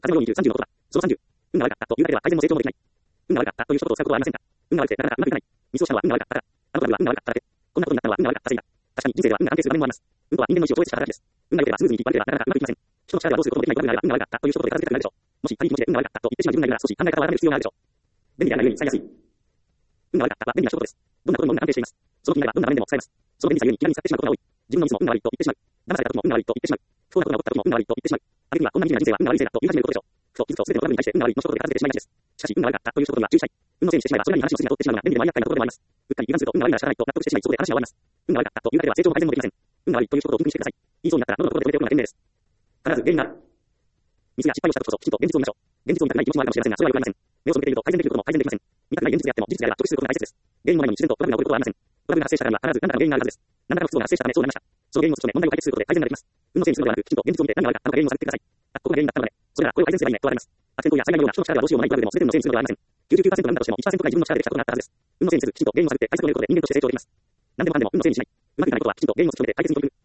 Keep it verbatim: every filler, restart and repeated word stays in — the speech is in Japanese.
風のようにじゅう、さんじゅうのことだ。そのさんじゅう。運が悪かったというだけでは改善も成長もできない。運が悪かったという一言を使うことはありませんか。運が悪くてなかなかうまくいかない。ミスをしたのは運が悪かったから。あの子たちは運が悪かっただけ。こんなことになったのは運が悪かったせいだ。確かに人生では運が安定する場面もあります。運とは人間の意志を超越した働きです。運が良ければスムーズにいく悪ければなかなかうまくいきません。人の力ではどうすることもできないことが運が悪かったという一言で片付けてくれるでしょう。もし仮に気持ちで運が悪かったと言ってしまう自分がいるなら少し考え方を改める必要があるでしょう。便利であるがゆえに使いやすい。運が悪かったは便利な一言です。どんなことにも運が安定しています。その気になればどんな場面でも使えます。その便利さゆえに気軽に使ってしまうことが多い。自分のミスも運が悪いと言ってしまう。騙された時も運が悪いと言ってしまう。不幸なことが起こった時も運が悪いと言ってしまう。あるいはこんな惨めな人生は運が悪いせいだと言い始めることでしょう。ふと気づくと全てのトラブルに対して運が悪いの一言で片付けてしまいがちです。しかし運が悪かったという一言には注意したい。運のせいにしてしまえばそれなりに話の筋が通ってしまうのが便利でも厄介なところでもあります。うっかり油断すると運が悪いなら仕方ないと納得してしまいそこで話は終わります。運が悪かったというだけでは成長も改善もできません。運が悪いという一言を吟味してください。言いそうになったら喉のところで触れておくのが賢明です。必ず原因がある。ミスや失敗をした時こそきちんと現実を見ましょう。現実を見たくない気持ちもあるかもしれませんがそれはよくありません。目を背けていると改善できることも改善できません。見たくない現実であっても事実であれば直視することが大切です。原因もないのに自然とトラブルが起こることはありません。トラブルが発生したからには必ず何らかの原因があるはずです。何らかの不都合が発生したためそうなりました。その原因を突き止め問題を解決することで改善ができます。運のせいにするのではなくきちんと現実を見て何が悪かったのか原因を探ってください。あ、ここが原因だったので、それならこれを改善すればいいねと言われます。悪天候や災害のような人の力ではどうしようもないトラブルでも全てのせいにするのではありません。きゅうじゅうきゅうパーセント なんだとしてもいちパーセントくらい自分の力でできたことがあったはずです。運のせいにせずきちんと原因を探って対策を練ることで人間として成長できます。何でもかんでも運のせいにしない。うまくいかないことはきちんと原因を突き止めて解決に取り組む。